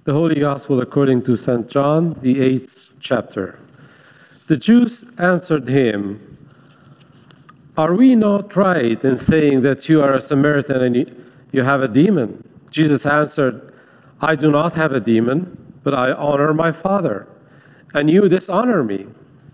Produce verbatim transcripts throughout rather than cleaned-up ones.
The Holy Gospel according to Saint John, the eighth chapter. The Jews answered him, "Are we not right in saying that you are a Samaritan and you have a demon?" Jesus answered, "I do not have a demon, but I honor my Father, and you dishonor me.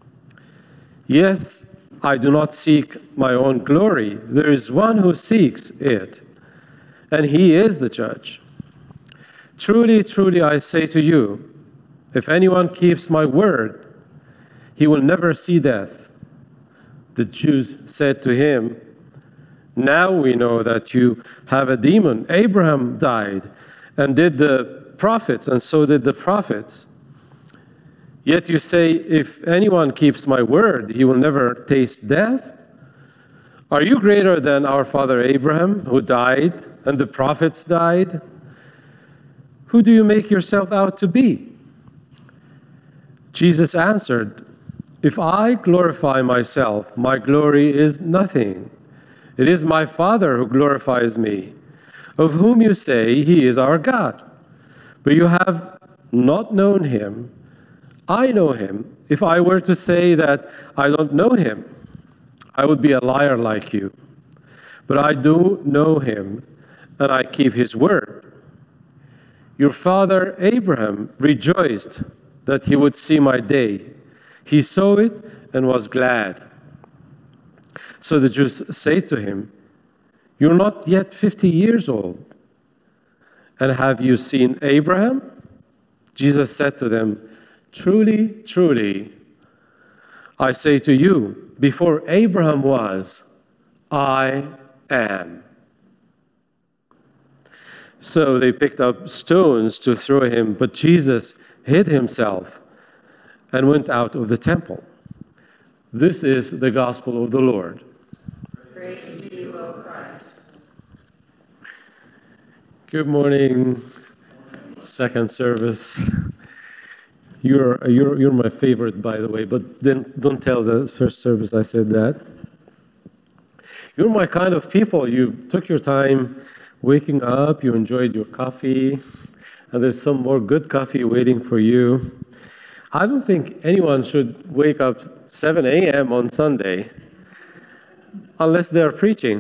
Yes, I do not seek my own glory. There is one who seeks it, and he is the judge. Truly, truly, I say to you, if anyone keeps my word, he will never see death." The Jews said to him, "Now we know that you have a demon. Abraham died, and did the prophets, and so did the prophets. Yet you say, if anyone keeps my word, he will never taste death. Are you greater than our father Abraham, who died, and the prophets died? Who do you make yourself out to be?" Jesus answered, "If I glorify myself, my glory is nothing. It is my Father who glorifies me, of whom you say he is our God. But you have not known him. I know him. If I were to say that I don't know him, I would be a liar like you. But I do know him, and I keep his word. Your father Abraham rejoiced that he would see my day. He saw it and was glad." So the Jews say to him, "You're not yet fifty years old, and have you seen Abraham?" Jesus said to them, "Truly, truly, I say to you, before Abraham was, I am." So they picked up stones to throw him, but Jesus hid himself and went out of the temple. This is the gospel of the Lord. Praise to you, O Christ. Good morning, second service. You're, you're, you're my favorite, by the way, but then don't tell the first service I said that. You're my kind of people. You took your time waking up, you enjoyed your coffee, and there's some more good coffee waiting for you. I don't think anyone should wake up seven a.m. on Sunday unless they're preaching.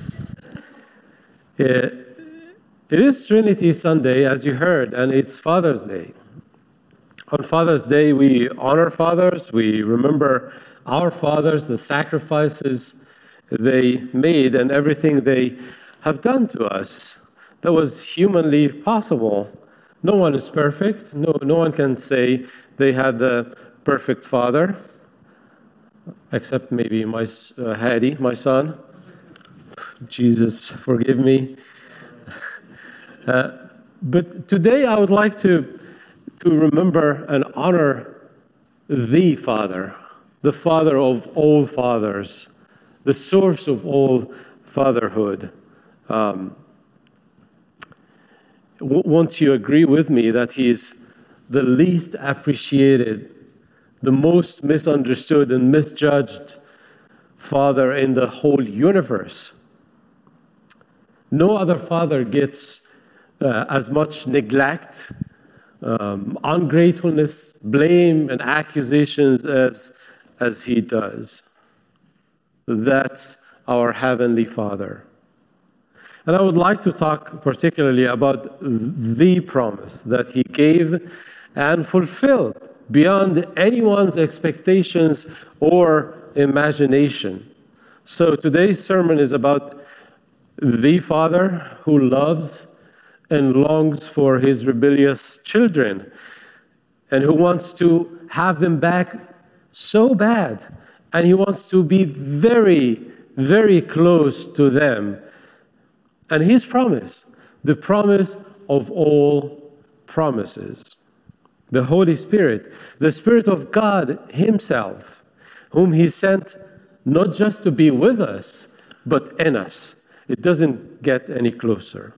It, it is Trinity Sunday, as you heard, and it's Father's Day. On Father's Day, we honor fathers, we remember our fathers, the sacrifices they made, and everything they have done to us that was humanly possible. No one is perfect. No, no one can say they had the perfect father, except maybe my uh, Hadi, my son. Jesus, forgive me. Uh, but today I would like to, to remember and honor the Father, the Father of all fathers, the source of all fatherhood. Um, won't you agree with me that he's the least appreciated, the most misunderstood and misjudged father in the whole universe? No other father gets uh, as much neglect, um, ungratefulness, blame, and accusations as, as he does. That's our Heavenly Father. And I would like to talk particularly about the promise that he gave and fulfilled beyond anyone's expectations or imagination. So today's sermon is about the Father who loves and longs for his rebellious children and who wants to have them back so bad. And he wants to be very, very close to them. And his promise, the promise of all promises, the Holy Spirit, the Spirit of God himself, whom he sent not just to be with us, but in us. It doesn't get any closer.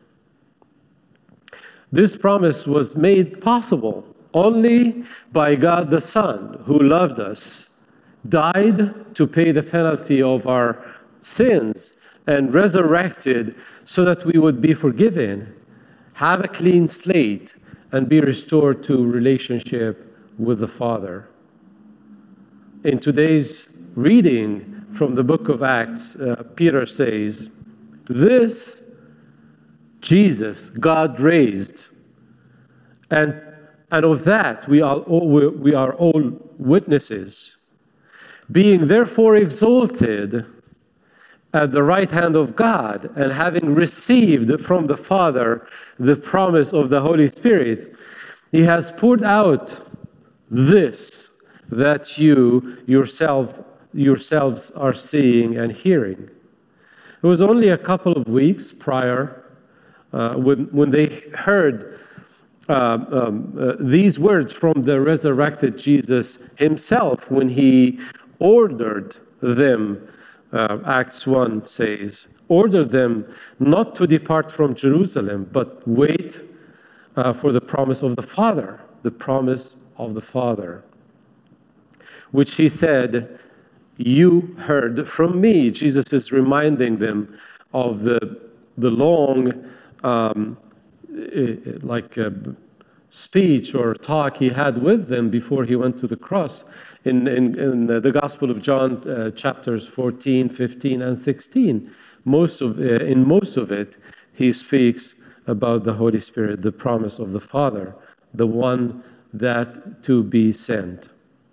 This promise was made possible only by God the Son, who loved us, died to pay the penalty of our sins, and resurrected so that we would be forgiven, have a clean slate, and be restored to relationship with the Father. In today's reading from the book of Acts, uh, Peter says, this Jesus God raised, and, and of that we are, all, we are all witnesses. Being therefore exalted at the right hand of God, and having received from the Father the promise of the Holy Spirit, he has poured out this that you yourself, yourselves are seeing and hearing. It was only a couple of weeks prior uh, when, when they heard uh, um, uh, these words from the resurrected Jesus himself when he ordered them, uh, Acts one says, ordered them not to depart from Jerusalem, but wait uh, for the promise of the Father, the promise of the Father, which he said, you heard from me. Jesus is reminding them of the, the long um, like uh, speech or talk he had with them before he went to the cross. In, in, in the Gospel of John, uh, chapters fourteen, fifteen, and sixteen, most of, uh, in most of it, he speaks about the Holy Spirit, the promise of the Father, the one that to be sent.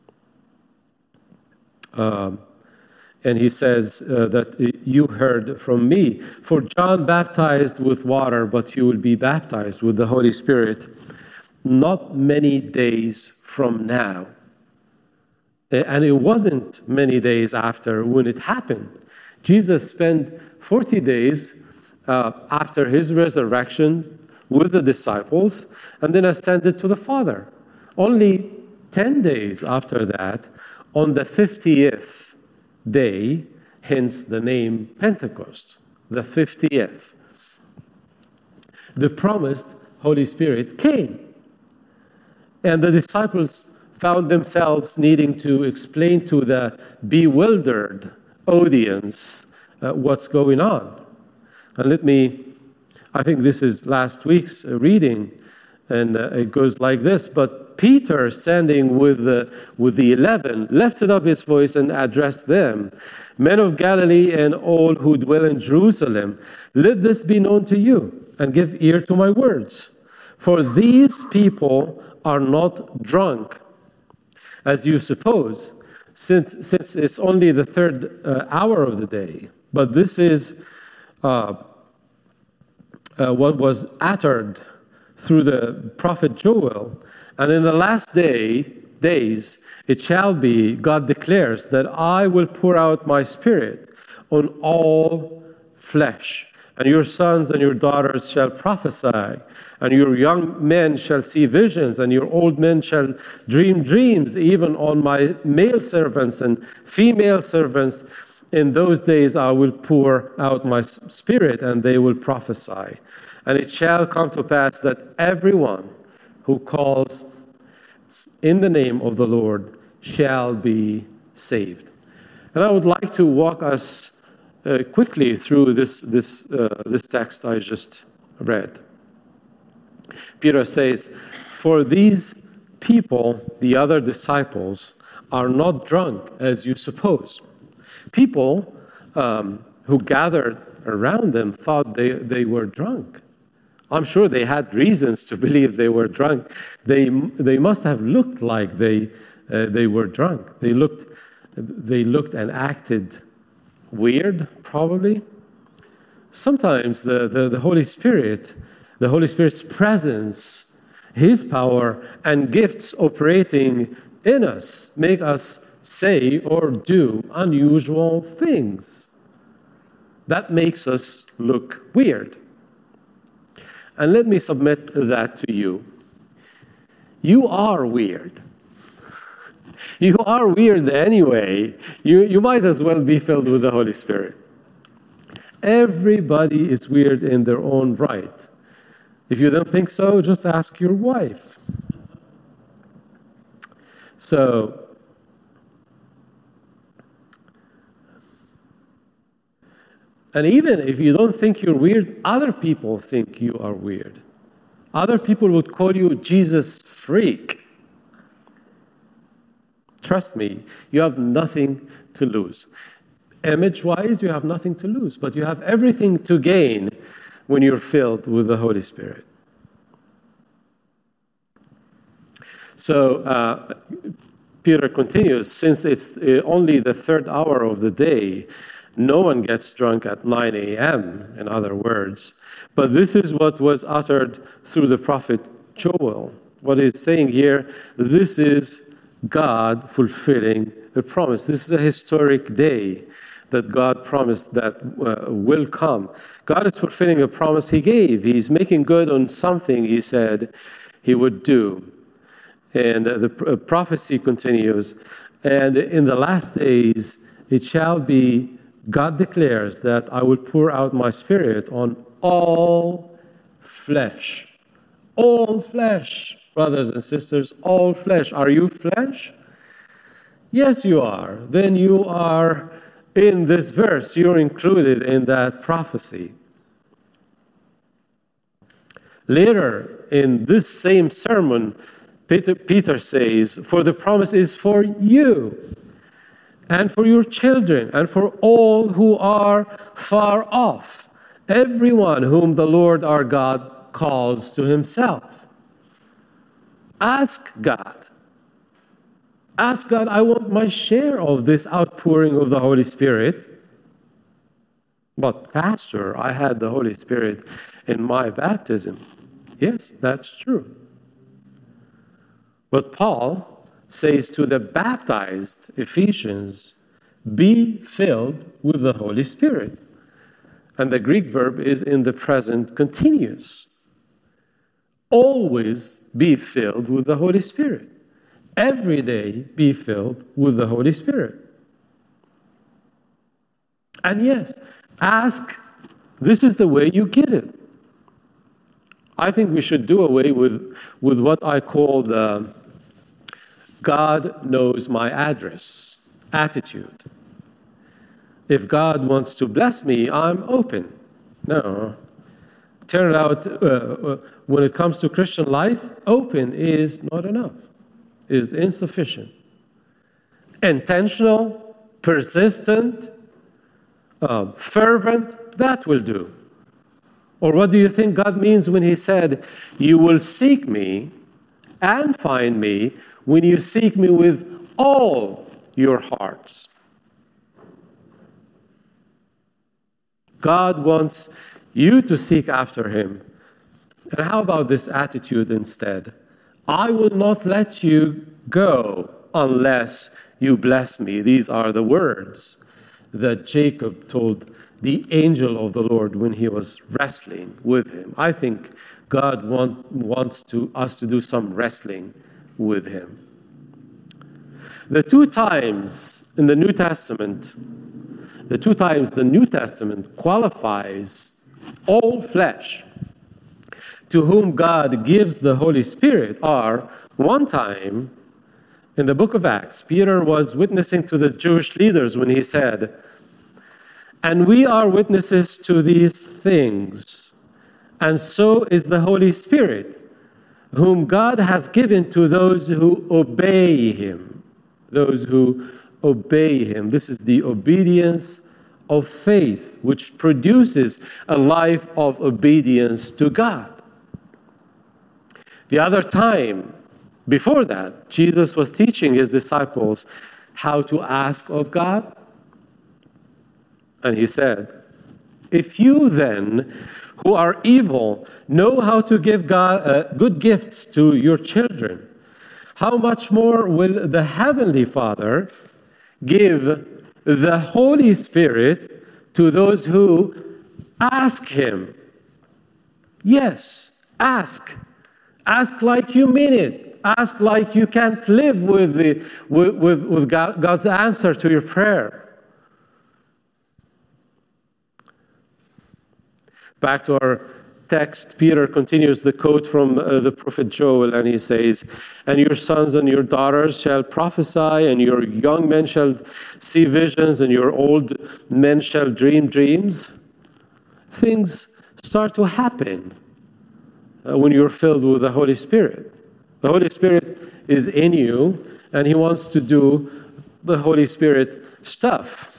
Um, and he says uh, that you heard from me. For John baptized with water, but you will be baptized with the Holy Spirit not many days from now. And it wasn't many days after when it happened. Jesus spent forty days uh, after his resurrection with the disciples and then ascended to the Father. Only ten days after that, on the fiftieth day, hence the name Pentecost, the fiftieth, the promised Holy Spirit came. And the disciples found themselves needing to explain to the bewildered audience uh, what's going on. And let me, I think this is last week's reading, and uh, it goes like this. But Peter, standing with the, with the eleven, lifted up his voice and addressed them. Men of Galilee and all who dwell in Jerusalem, let this be known to you, and give ear to my words. For these people are not drunk, as you suppose, since, since it's only the third uh, hour of the day. But this is uh, uh, what was uttered through the prophet Joel. And in the last day, days, it shall be, God declares, that I will pour out my spirit on all flesh. And your sons and your daughters shall prophesy, and your young men shall see visions, and your old men shall dream dreams, even on my male servants and female servants. In those days I will pour out my spirit, and they will prophesy. And it shall come to pass that everyone who calls in the name of the Lord shall be saved. And I would like to walk us uh, quickly through this, this, uh, this text I just read. Peter says, for these people, the other disciples, are not drunk as you suppose. People um, who gathered around them thought they, they were drunk. I'm sure they had reasons to believe they were drunk. They, they must have looked like they, uh, they were drunk. They looked, they looked and acted weird, probably. Sometimes the, the, the Holy Spirit, the Holy Spirit's presence, His power and gifts operating in us make us say or do unusual things. That makes us look weird. And let me submit that to you. You are weird. You are weird anyway. You, you might as well be filled with the Holy Spirit. Everybody is weird in their own right. If you don't think so, just ask your wife. So, and even if you don't think you're weird, other people think you are weird. Other people would call you Jesus freak. Trust me, you have nothing to lose. Image-wise, you have nothing to lose, but you have everything to gain when you're filled with the Holy Spirit. So uh, Peter continues, since it's only the third hour of the day, no one gets drunk at nine a.m., in other words. But this is what was uttered through the prophet Joel. What he's saying here, this is God fulfilling a promise. This is a historic day that God promised that uh, will come. God is fulfilling a promise he gave. He's making good on something he said he would do. And uh, the uh, prophecy continues. And in the last days, it shall be, God declares that I will pour out my spirit on all flesh. All flesh, brothers and sisters, all flesh. Are you flesh? Yes, you are. Then you are in this verse. You're included in that prophecy. Later, in this same sermon, Peter, Peter says, for the promise is for you and for your children and for all who are far off, everyone whom the Lord our God calls to himself. Ask God. Ask God, I want my share of this outpouring of the Holy Spirit. But Pastor, I had the Holy Spirit in my baptism. Yes, that's true. But Paul says to the baptized Ephesians, be filled with the Holy Spirit. And the Greek verb is in the present continuous. Always be filled with the Holy Spirit. Every day be filled with the Holy Spirit. And yes, ask, this is the way you get it. I think we should do away with, with what I call the God knows my address attitude. If God wants to bless me, I'm open. No. Turn it out, uh, when it comes to Christian life, open is not enough, is insufficient. Intentional, persistent, uh, fervent, that will do. Or what do you think God means when he said, you will seek me and find me when you seek me with all your hearts? God wants you to seek after him. And how about this attitude instead? I will not let you go unless you bless me. These are the words that Jacob told the angel of the Lord when he was wrestling with him. I think God want, wants to, us to do some wrestling with him. The two times in the New Testament, the two times the New Testament qualifies all flesh to whom God gives the Holy Spirit are, one time in the book of Acts, Peter was witnessing to the Jewish leaders when he said, and we are witnesses to these things, and so is the Holy Spirit, whom God has given to those who obey him. Those who obey him. This is the obedience of faith, which produces a life of obedience to God. The other time, before that, Jesus was teaching his disciples how to ask of God. And he said, if you then, who are evil, know how to give God uh, good gifts to your children, how much more will the Heavenly Father give the Holy Spirit to those who ask him? Yes, ask. Ask like you mean it. Ask like you can't live with, the, with, with, with God, God's answer to your prayer. Back to our text, Peter continues the quote from uh, the prophet Joel, and he says, and your sons and your daughters shall prophesy, and your young men shall see visions, and your old men shall dream dreams. Things start to happen. uh, when you're filled with the Holy Spirit. The Holy Spirit is in you, and he wants to do the Holy Spirit stuff.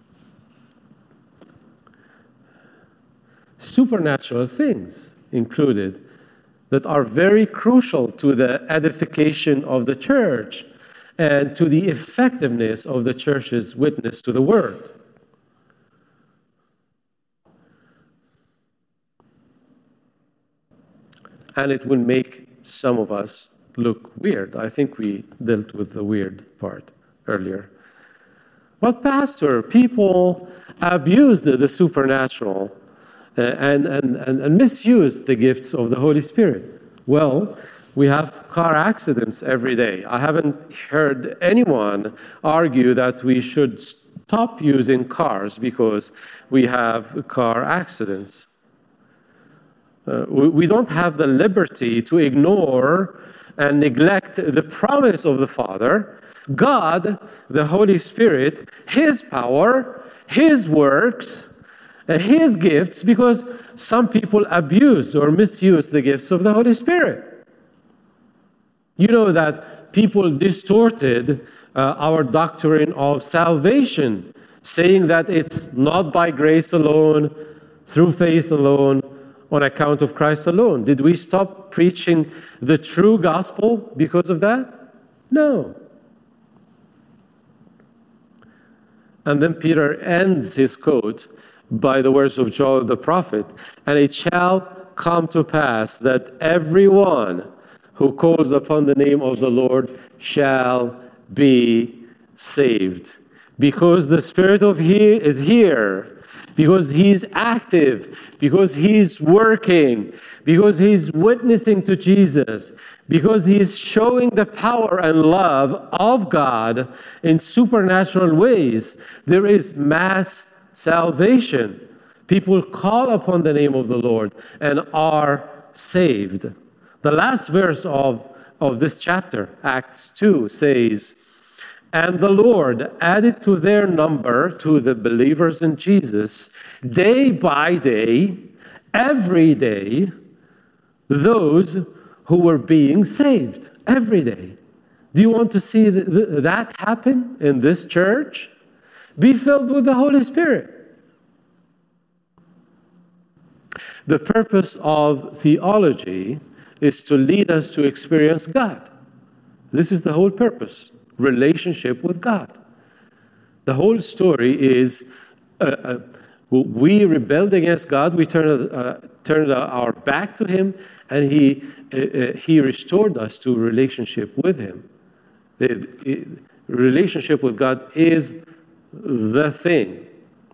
Supernatural things included that are very crucial to the edification of the church and to the effectiveness of the church's witness to the word. And it will make some of us look weird. I think we dealt with the weird part earlier. But pastor, people abused the supernatural uh, and, and, and, and misused the gifts of the Holy Spirit. Well, we have car accidents every day. I haven't heard anyone argue that we should stop using cars because we have car accidents. Uh, we, we don't have the liberty to ignore and neglect the promise of the Father, God, the Holy Spirit, His power, His works, and His gifts, because some people abused or misused the gifts of the Holy Spirit. You know that people distorted uh, our doctrine of salvation, saying that it's not by grace alone, through faith alone, on account of Christ alone. Did we stop preaching the true gospel because of that? No. And then Peter ends his quote by the words of Joel the prophet, and it shall come to pass that everyone who calls upon the name of the Lord shall be saved. Because the Spirit of He is here, because He's active, because He's working, because He's witnessing to Jesus, because He's showing the power and love of God in supernatural ways, there is mass salvation. People call upon the name of the Lord and are saved. The last verse of, of this chapter, Acts two, says, "And the Lord added to their number," to the believers in Jesus, "day by day, every day, those who were being saved." Every day. Do you want to see th- th- that happen in this church? Be filled with the Holy Spirit. The purpose of theology is to lead us to experience God. This is the whole purpose. Relationship with God. The whole story is uh, uh, we rebelled against God, we turned, uh, turned our back to Him, and He, uh, uh, he restored us to relationship with Him. The, the relationship with God is the thing.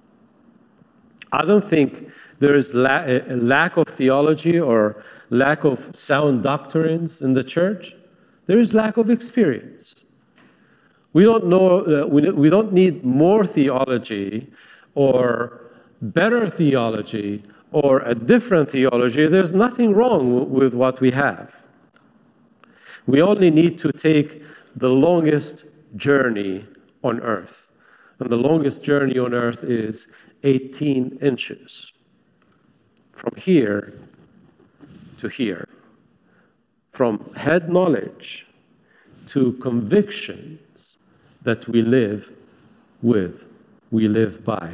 I don't think there is la- a lack of theology or lack of sound doctrines in the church. There is lack of experience. We don't know, uh, we, we don't need more theology or better theology or a different theology. There's nothing wrong w- with what we have. We only need to take the longest journey on earth. And the longest journey on earth is eighteen inches. From here to here. From head knowledge to convictions that we live with, we live by.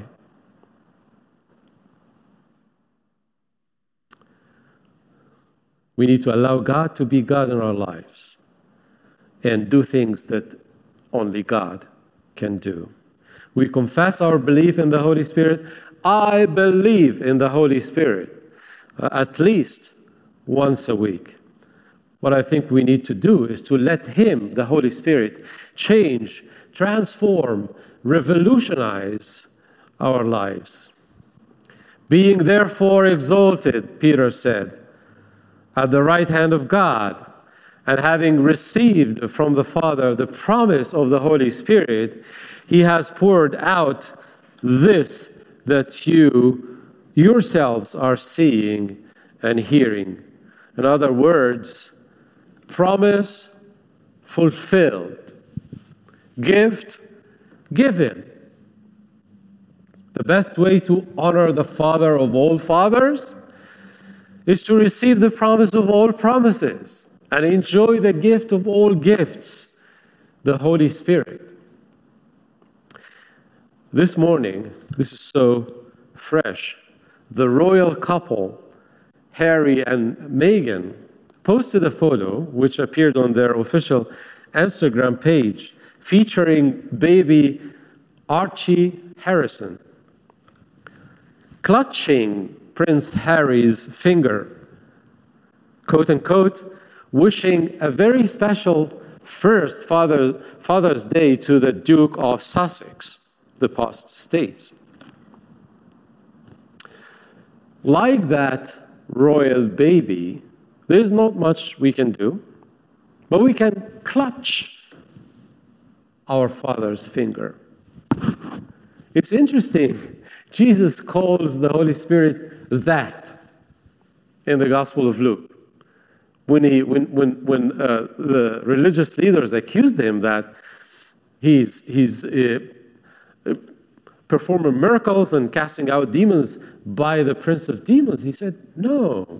We need to allow God to be God in our lives and do things that only God can do. We confess our belief in the Holy Spirit. I believe in the Holy Spirit uh, at least once a week. What I think we need to do is to let Him, the Holy Spirit, change, transform, revolutionize our lives. Being therefore exalted, Peter said, at the right hand of God, and having received from the Father the promise of the Holy Spirit, He has poured out this that you yourselves are seeing and hearing. In other words, promise fulfilled, gift given. The best way to honor the Father of all fathers is to receive the promise of all promises and enjoy the gift of all gifts, the Holy Spirit. This morning, this is so fresh, the royal couple, Harry and Meghan, posted a photo which appeared on their official Instagram page featuring baby Archie Harrison clutching Prince Harry's finger, quote unquote, wishing a very special first Father, Father's Day to the Duke of Sussex, the Post states. Like that royal baby, there's not much we can do, but we can clutch our Father's finger. It's interesting. Jesus calls the Holy Spirit that in the Gospel of Luke. When, he, when, when, when uh, the religious leaders accused him that he's, he's uh, performing miracles and casting out demons by the prince of demons, he said, no.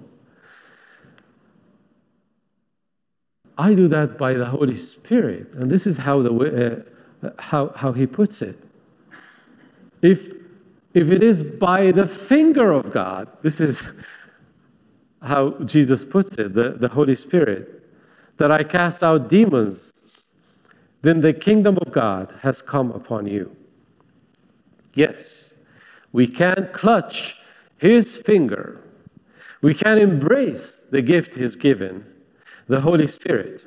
I do that by the Holy Spirit. And this is how, the, uh, how, how he puts it. If, if it is by the finger of God, this is how Jesus puts it, the, the Holy Spirit, that I cast out demons, then the kingdom of God has come upon you. Yes, we can clutch his finger. We can embrace the gift he's given, the Holy Spirit.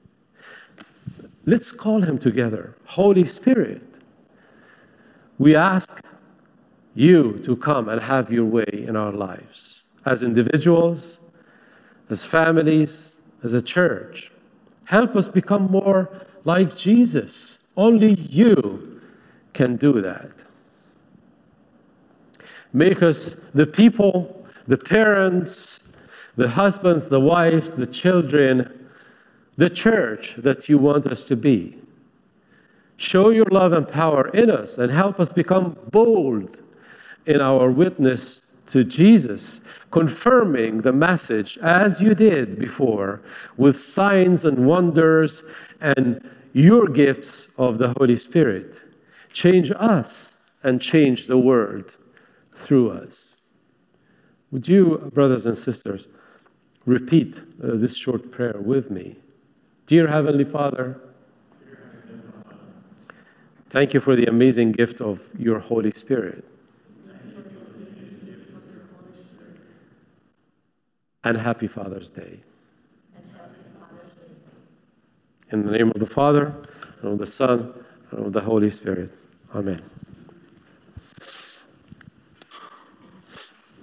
Let's call him together, Holy Spirit. We ask you to come and have your way in our lives, as individuals, as families, as a church. Help us become more like Jesus. Only you can do that. Make us the people, the parents, the husbands, the wives, the children, the church that you want us to be. Show your love and power in us and help us become bold in our witness to Jesus, confirming the message as you did before with signs and wonders and your gifts of the Holy Spirit. Change us and change the world through us. Would you, brothers and sisters, repeat uh, this short prayer with me? Dear Heavenly Father, thank you for the amazing gift of your Holy Spirit. And happy Father's Day. In the name of the Father, and of the Son, and of the Holy Spirit. Amen.